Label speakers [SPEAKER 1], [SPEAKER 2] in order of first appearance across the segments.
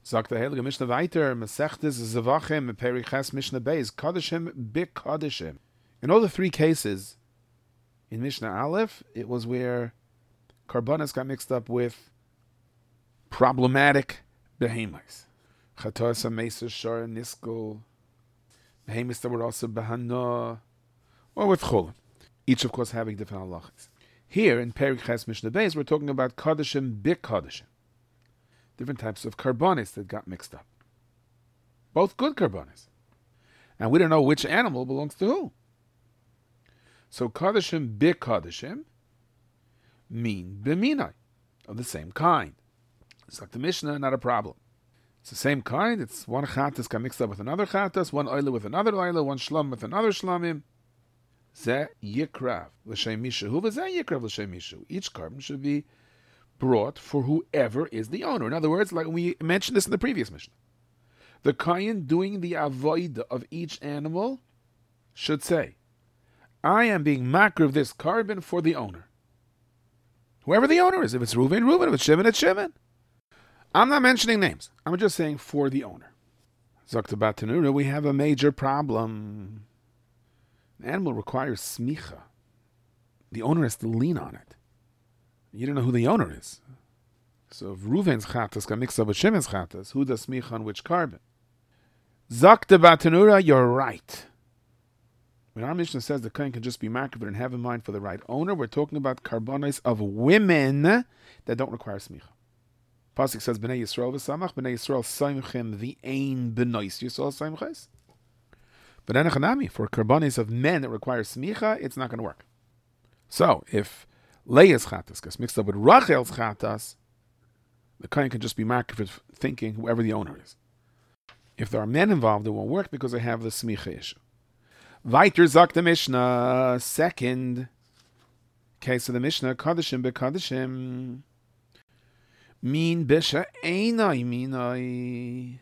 [SPEAKER 1] Sagt der Heilige Mishnah weiter, Masechtes Zavachim Periches Mishnah Beis, Kodeshim Bikodeshim. In all the three cases, in Mishnah Aleph, it was where Karbonis got mixed up with problematic behemoths. Chatos HaMeser Shor Niskul, behemoths that were also Behana, or with Cholim. Each, of course, having different halachas. Here, in Periches Mishnah Beis, we're talking about Kodeshim Bikodeshim. Different types of karbonis that got mixed up. Both good karbonis. And we don't know which animal belongs to who. So kadeshim b'kadeshim mean b'minai, of the same kind. It's like the Mishnah, not a problem. It's the same kind. It's one chatas got mixed up with another chatas, one oila with another oila, one shlam with another shlamim. Zeh yikrav l'shem mishu, v'zeh yikrav l'shem mishu. Each carbon should be brought for whoever is the owner. In other words, like we mentioned this in the previous Mishnah, the kohen doing the avodah of each animal should say, I am being makar of this carbon for the owner. Whoever the owner is. If it's Reuven, Reuven. If it's Shimon, it's Shimon. I'm not mentioning names. I'm just saying for the owner. Zakta Batanura, we have a major problem. An animal requires smicha. The owner has to lean on it. You don't know who the owner is. So if Reuven's chatas got mixed up with Shimon's chatas, who does smicha on which carbon? Zakta Batanura, you're right. When our Mishnah says the kohen can just be makabed and have in mind for the right owner, we're talking about karbonis of women that don't require smicha. Pasuk says, B'nai Yisrael v'samach, B'nai Yisrael saimchem v'ein b'nois Yisrael saimches. But enechanami, for karbonis of men that require smicha, it's not going to work. So, if Leah's chatas gets mixed up with Rachel's chatas, the kohen can just be makabed thinking whoever the owner is. If there are men involved, it won't work because they have the smicha issue. Weiter sagt the Mishnah, second case of the Mishnah, Kadeshim beKadeshim, min besha einai minai.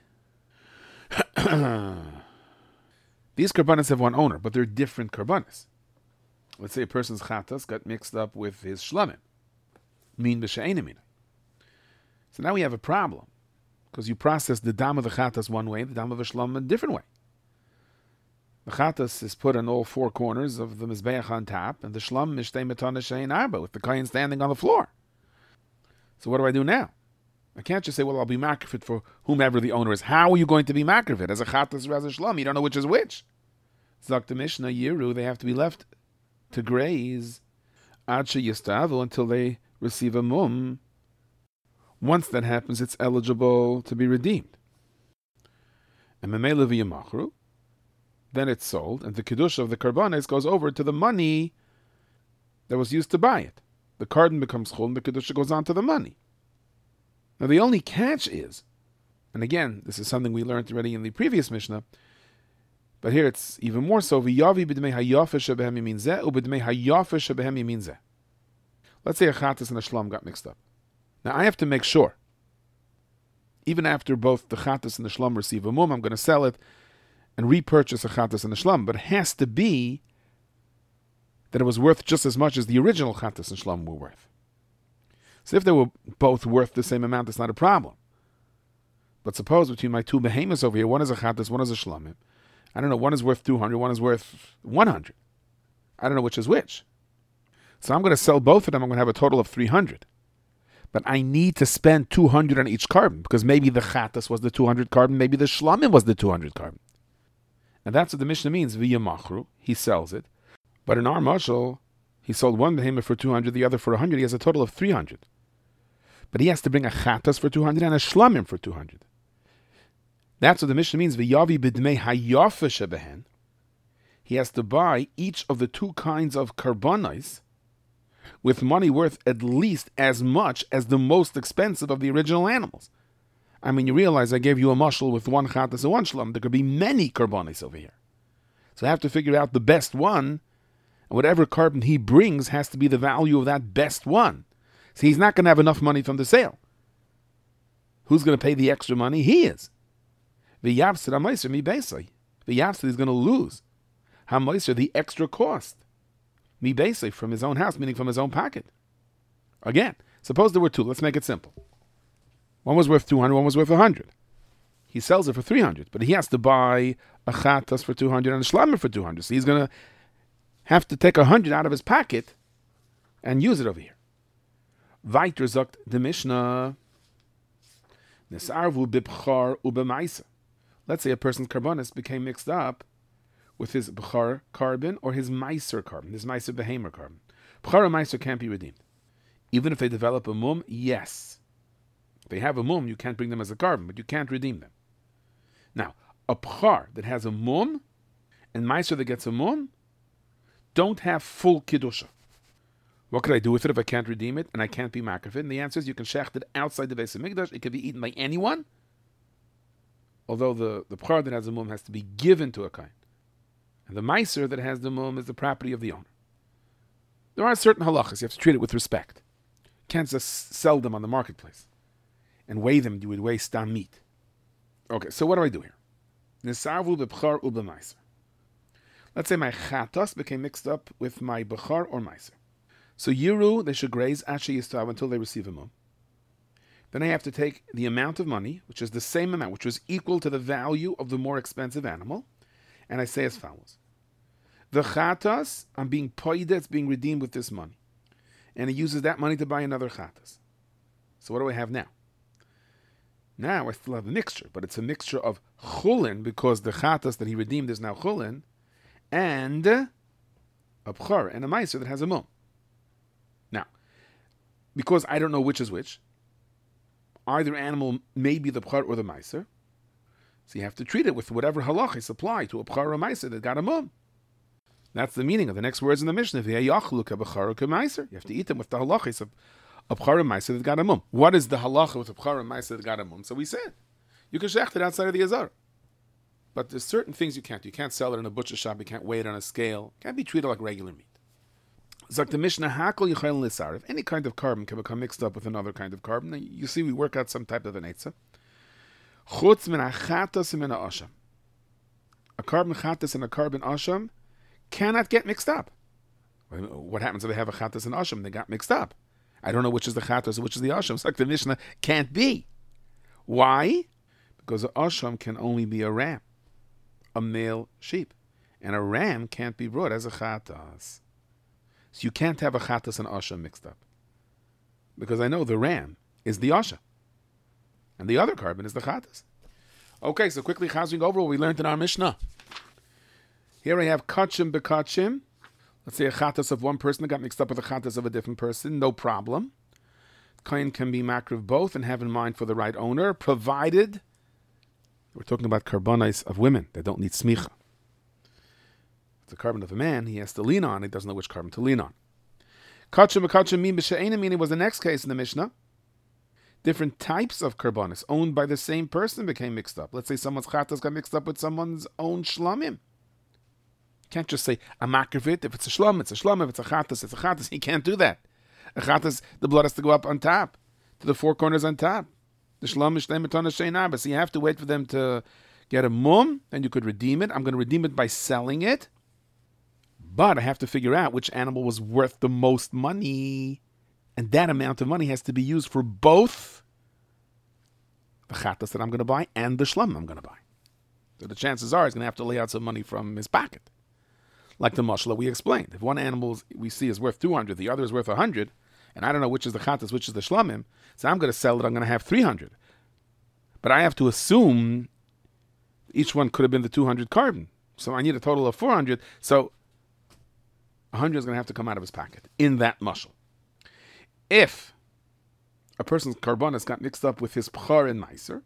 [SPEAKER 1] These karbanas have one owner, but they're different karbanas. Let's say a person's chatas got mixed up with his shlamim, min besha einai minai. So now we have a problem, because you process the dam of the chatas one way, the dam of the shlam a different way. The chatas is put on all four corners of the mizbeach on top, and the shlam mishtei metana shein arba, with the kohen standing on the floor. So what do I do now? I can't just say, well, I'll be makrifit for whomever the owner is. How are you going to be makrifit? As a chatas or as a shlam, you don't know which is which. Zok the Mishnah, yiru, they have to be left to graze ad sheyistavu, until they receive a mum. Once that happens, it's eligible to be redeemed. And memele v'yamachru, then it's sold, and the kedusha of the karbanis goes over to the money that was used to buy it. The carbon becomes chul, and the kedusha goes on to the money. Now the only catch is, and again, this is something we learned already in the previous Mishnah, but here it's even more so, v'yavi b'dmei hayafa shebehem yamin zeh, u'b'dmei hayafa shebehem yamin zeh. Let's say a chatas and a shlam got mixed up. Now I have to make sure, even after both the chatas and the shlam receive a mum, I'm going to sell it and repurchase a chatas and a shlam, but it has to be that it was worth just as much as the original chatas and shlam were worth. So if they were both worth the same amount, it's not a problem. But suppose between my two behemoths over here, one is a chatas, one is a shlamim, I don't know, one is worth 200, one is worth 100. I don't know which is which. So I'm going to sell both of them, I'm going to have a total of 300. But I need to spend 200 on each carbon, because maybe the chatas was the 200 carbon, maybe the shlamim was the 200 carbon. And that's what the Mishnah means, v'yamachru, he sells it. But in our mashal, he sold one behemoth for 200, the other for 100, he has a total of 300. But he has to bring a chatas for 200 and a shlamim for 200. That's what the Mishnah means, v'yavi b'dmei hayafa shebehen. He has to buy each of the two kinds of karbanos with money worth at least as much as the most expensive of the original animals. I mean, you realize I gave you a mashal with one chatas and one shlam. There could be many karbanis over here. So I have to figure out the best one, and whatever carbon he brings has to be the value of that best one. So he's not going to have enough money from the sale. Who's going to pay the extra money? He is. V'yavsid ha-meiser mi-beisai. V'yavsid is going to lose ha-meiser, the extra cost. Mi-beisai, from his own house, meaning from his own pocket. Again, suppose there were two. Let's make it simple. One was worth 200, one was worth 100. he sells it for 300, but he has to buy a chatas for 200 and a shlamim for 200. So he's going to have to take 100 out of his pocket and use it over here. Weiter sagt the Mishnah, Nesarvu bibchar ubemaisa. Let's say a person's karbonis became mixed up with his bchar carbon or his meiser carbon, his meiser behemer carbon. Bchar and meiser can't be redeemed. Even if they develop a mum, yes. If they have a mum, you can't bring them as a carbon, but you can't redeem them. Now, a bchar that has a mum and meiser that gets a mum don't have full kiddusha. What could I do with it if I can't redeem it and I can't be makar? And the answer is you can shecht it outside the Beis HaMikdash. It can be eaten by anyone, although the bchar that has a mum has to be given to a kain. And the meiser that has the mum is the property of the owner. There are certain halachas. You have to treat it with respect. You can't just sell them on the marketplace and weigh them. You would weigh stam meat. Okay, so what do I do here? Nesarvu b'bchar u'b'meiser. Let's say my chatas became mixed up with my bchar or meiser. So yiru, they should graze asher yistav until they receive a mum. Then I have to take the amount of money, which is the same amount, which was equal to the value of the more expensive animal, and I say as follows. The chatas, I'm being poida, it's being redeemed with this money. And he uses that money to buy another chatas. So what do I have now? Now I still have a mixture, but it's a mixture of chulin, because the chatas that he redeemed is now chulin, and a bchar, and a meiser that has a mum. Now, because I don't know which is which, either animal may be the bchar or the meiser, so you have to treat it with whatever halachis apply to a bchar or a meiser that got a mum. That's the meaning of the next words in the Mishnah. You have to eat them with the halachis of a bchar or meiser that got a mum. What is the halacha with a bchar or meiser that got a mum? So we said, you can shecht it outside of the azar. But there's certain things you can't. You can't sell it in a butcher shop. You can't weigh it on a scale. It can't be treated like regular meat. Zak the Mishnah, hakol yichayel lisarif. Any kind of carbon can become mixed up with another kind of carbon. Now, you see, we work out some type of an eitzah. Chutz min achatas min asham. A carbon chatas and a carbon asham cannot get mixed up. What happens if they have a chatas and asham? They got mixed up. I don't know which is the chatas and which is the asham. Zak the Mishnah, can't be. Why? Because the asham can only be a ram, a male sheep, and a ram can't be brought as a chatas. So you can't have a chatas and asham mixed up. Because I know the ram is the asha. And the other carbon is the chatas. Okay, so quickly chazing over what we learned in our Mishnah. Here I have kachim bekachim. Let's say a chatas of one person that got mixed up with a chatas of a different person. No problem. Kain can be makriv both and have in mind for the right owner, provided we're talking about karbonis of women that don't need smicha. The carbon of a man, he has to lean on. He doesn't know which carbon to lean on. Kachim bekachim min b'she'ena meaning was the next case in the Mishnah. Different types of karbonis owned by the same person became mixed up. Let's say someone's chatas got mixed up with someone's own shlamim. You can't just say a makrivit. If it's a shlam, it's a shlam. If it's a chatas, it's a chatas. He can't do that. A chatas, the blood has to go up on top, to the four corners on top. The shlam is shlem etana sheina. So you have to wait for them to get a mum, and you could redeem it. I'm going to redeem it by selling it. But I have to figure out which animal was worth the most money. And that amount of money has to be used for both the chatas that I'm going to buy and the shlam I'm going to buy. So the chances are he's going to have to lay out some money from his pocket. Like the mashla we explained. If one animal we see is worth 200, the other is worth 100, and I don't know which is the chatas, which is the shlamim, so I'm going to sell it, I'm going to have 300. But I have to assume each one could have been the 200 carbon. So I need a total of 400. So 100 is going to have to come out of his pocket in that mashal. If a person's karbonis got mixed up with his bchar and meiser,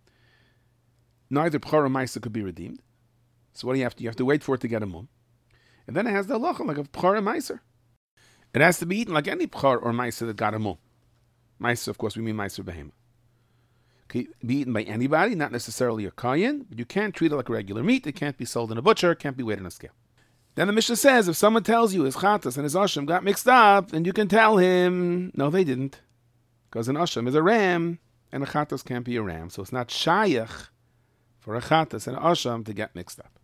[SPEAKER 1] neither bchar or meiser could be redeemed. So what do you have to? You have to wait for it to get a mum. And then it has the halacha like a bchar and meiser. It has to be eaten like any bchar or meiser that got a mum. Meiser, of course, we mean meiser behema. Can be eaten by anybody, not necessarily a kayin, but you can't treat it like regular meat. It can't be sold in a butcher. It can't be weighed on a scale. Then the Mishnah says, if someone tells you his chatas and his asham got mixed up, then you can tell him, no, they didn't. Because an asham is a ram, and a chatas can't be a ram. So it's not shayach for a chatas and an asham to get mixed up.